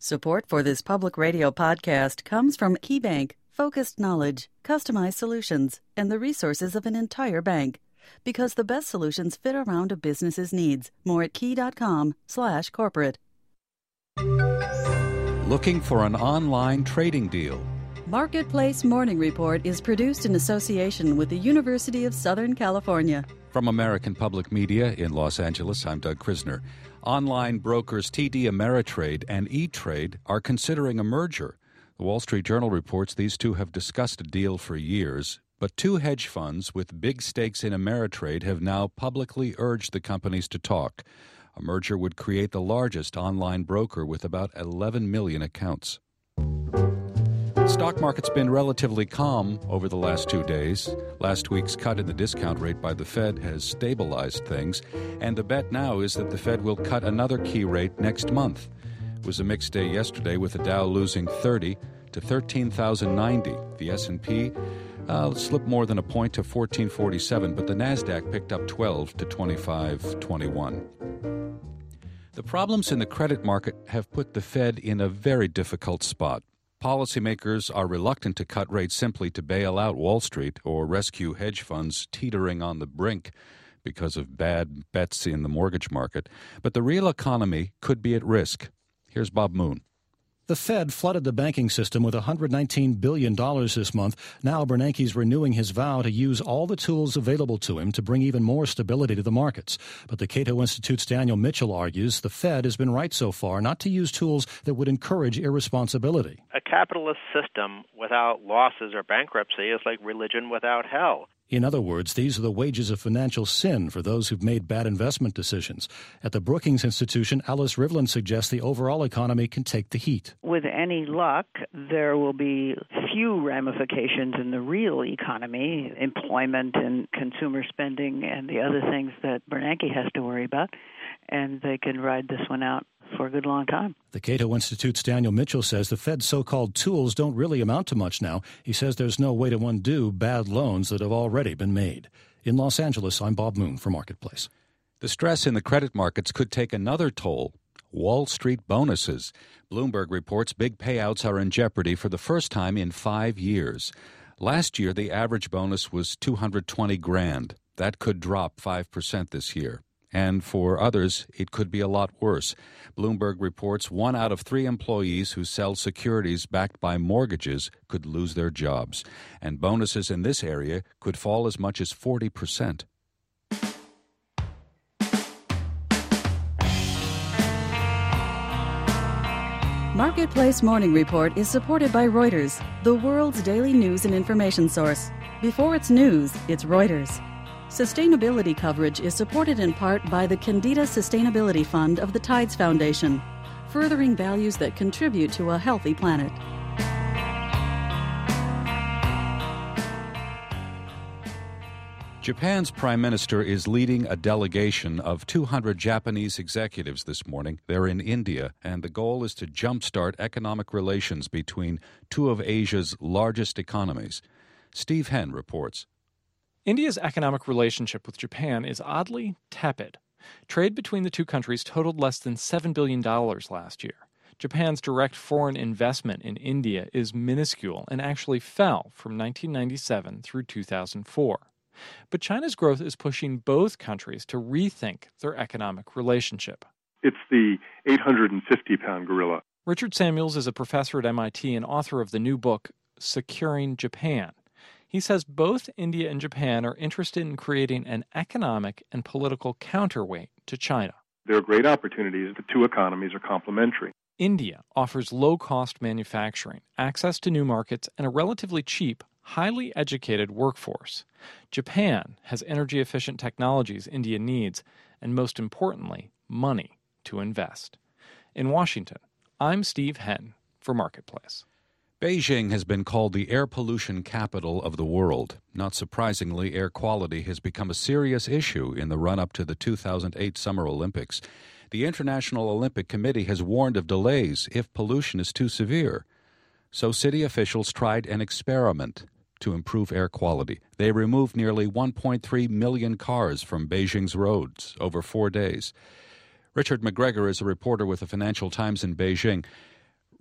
Support for this public radio podcast comes from KeyBank, focused knowledge, customized solutions, and the resources of an entire bank. Because the best solutions fit around a business's needs. More at key.com/corporate. Looking for an online trading deal? Marketplace Morning Report is produced in association with the University of Southern California. From American Public Media in Los Angeles, I'm Doug Krisner. Online brokers TD Ameritrade and E-Trade are considering a merger. The Wall Street Journal reports these two have discussed a deal for years, but two hedge funds with big stakes in Ameritrade have now publicly urged the companies to talk. A merger would create the largest online broker with about 11 million accounts. The stock market's been relatively calm over the last 2 days. Last week's cut in the discount rate by the Fed has stabilized things, and the bet now is that the Fed will cut another key rate next month. It was a mixed day yesterday with the Dow losing 30 to 13,090. The S&P slipped more than a point to 1447, but the NASDAQ picked up 12 to 2521. The problems in the credit market have put the Fed in a very difficult spot. Policymakers are reluctant to cut rates simply to bail out Wall Street or rescue hedge funds teetering on the brink because of bad bets in the mortgage market. But the real economy could be at risk. Here's Bob Moon. The Fed flooded the banking system with $119 billion this month. Now Bernanke's renewing his vow to use all the tools available to him to bring even more stability to the markets. But the Cato Institute's Daniel Mitchell argues the Fed has been right so far not to use tools that would encourage irresponsibility. A capitalist system without losses or bankruptcy is like religion without hell. In other words, these are the wages of financial sin for those who've made bad investment decisions. At the Brookings Institution, Alice Rivlin suggests the overall economy can take the heat. With any luck, there will be few ramifications in the real economy, employment and consumer spending and the other things that Bernanke has to worry about, and they can ride this one out for a good long time. The Cato Institute's Daniel Mitchell says the Fed's so-called tools don't really amount to much now. He says there's no way to undo bad loans that have already been made. In Los Angeles, I'm Bob Moon for Marketplace. The stress in the credit markets could take another toll. Wall Street bonuses. Bloomberg reports big payouts are in jeopardy for the first time in 5 years. Last year, the average bonus was $220,000. That could drop 5% this year. And for others, it could be a lot worse. Bloomberg reports 1 out of 3 employees who sell securities backed by mortgages could lose their jobs. And bonuses in this area could fall as much as 40%. Marketplace Morning Report is supported by Reuters, the world's daily news and information source. Before it's news, it's Reuters. Sustainability coverage is supported in part by the Candida Sustainability Fund of the Tides Foundation, furthering values that contribute to a healthy planet. Japan's prime minister is leading a delegation of 200 Japanese executives this morning. They're in India, and the goal is to jumpstart economic relations between two of Asia's largest economies. Steve Henn reports. India's economic relationship with Japan is oddly tepid. Trade between the two countries totaled less than $7 billion last year. Japan's direct foreign investment in India is minuscule and actually fell from 1997 through 2004. But China's growth is pushing both countries to rethink their economic relationship. It's the 850-pound gorilla. Richard Samuels is a professor at MIT and author of the new book, Securing Japan. He says both India and Japan are interested in creating an economic and political counterweight to China. There are great opportunities. The two economies are complementary. India offers low-cost manufacturing, access to new markets, and a relatively cheap, highly educated workforce. Japan has energy-efficient technologies India needs, and most importantly, money to invest. In Washington, I'm Steve Henn for Marketplace. Beijing has been called the air pollution capital of the world. Not surprisingly, air quality has become a serious issue in the run-up to the 2008 Summer Olympics. The International Olympic Committee has warned of delays if pollution is too severe. So city officials tried an experiment to improve air quality. They removed nearly 1.3 million cars from Beijing's roads over 4 days. Richard McGregor is a reporter with the Financial Times in Beijing.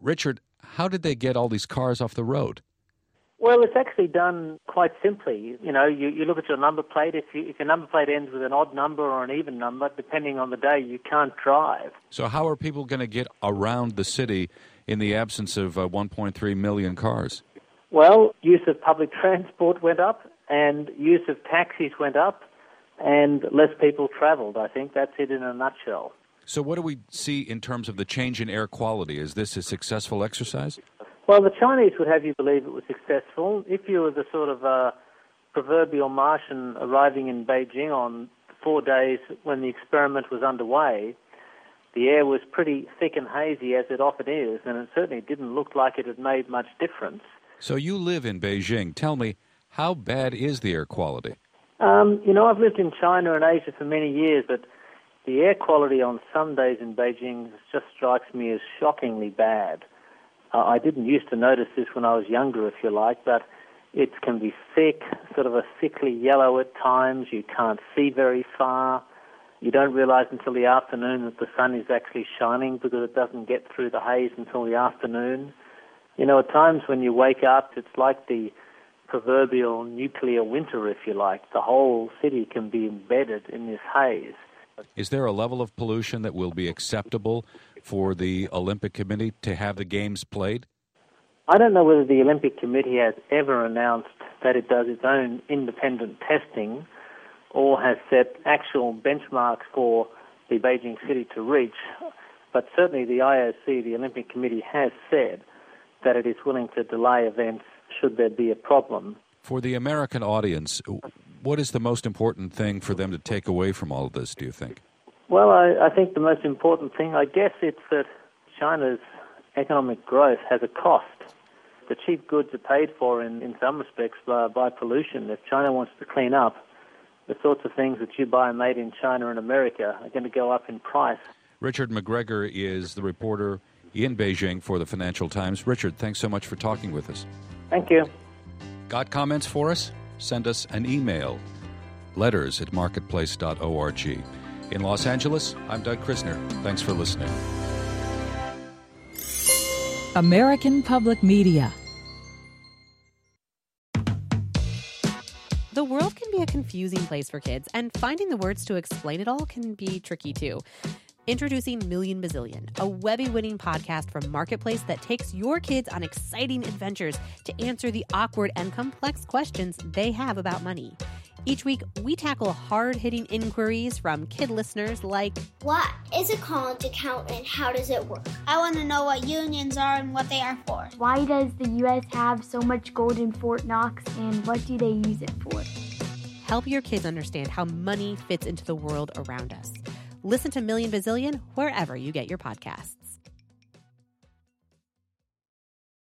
Richard, how did they get all these cars off the road? Well, it's actually done quite simply. You know, you look at your number plate. If your number plate ends with an odd number or an even number, depending on the day, you can't drive. So how are people going to get around the city in the absence of 1.3 million cars? Well, use of public transport went up, and use of taxis went up, and less people traveled. I think that's it in a nutshell. So what do we see in terms of the change in air quality? Is this a successful exercise? Well, the Chinese would have you believe it was successful. If you were the sort of proverbial Martian arriving in Beijing on 4 days when the experiment was underway, the air was pretty thick and hazy, as it often is, and it certainly didn't look like it had made much difference. So you live in Beijing. Tell me, how bad is the air quality? You know, I've lived in China and Asia for many years, but the air quality on some days in Beijing just strikes me as shockingly bad. I didn't used to notice this when I was younger, if you like, but it can be thick, sort of a sickly yellow at times. You can't see very far. You don't realize until the afternoon that the sun is actually shining because it doesn't get through the haze until the afternoon. You know, at times when you wake up, it's like the proverbial nuclear winter, if you like. The whole city can be embedded in this haze. Is there a level of pollution that will be acceptable for the Olympic Committee to have the games played? I don't know whether the Olympic Committee has ever announced that it does its own independent testing or has set actual benchmarks for the Beijing city to reach, but certainly the IOC, the Olympic Committee, has said that it is willing to delay events should there be a problem. For the American audience, what is the most important thing for them to take away from all of this, do you think? Well, I think the most important thing, I guess, it's that China's economic growth has a cost. The cheap goods are paid for in some respects by pollution. If China wants to clean up, the sorts of things that you buy made in China and America are going to go up in price. Richard McGregor is the reporter in Beijing for the Financial Times. Richard, thanks so much for talking with us. Thank you. Got comments for us? Send us an email, letters@marketplace.org. In Los Angeles, I'm Doug Krisner. Thanks for listening. American Public Media. The world can be a confusing place for kids, and finding the words to explain it all can be tricky too. Introducing Million Bazillion, a Webby-winning podcast from Marketplace that takes your kids on exciting adventures to answer the awkward and complex questions they have about money. Each week, we tackle hard-hitting inquiries from kid listeners like, what is a college account and how does it work? I want to know what unions are and what they are for. Why does the U.S. have so much gold in Fort Knox and what do they use it for? Help your kids understand how money fits into the world around us. Listen to Million Bazillion wherever you get your podcasts.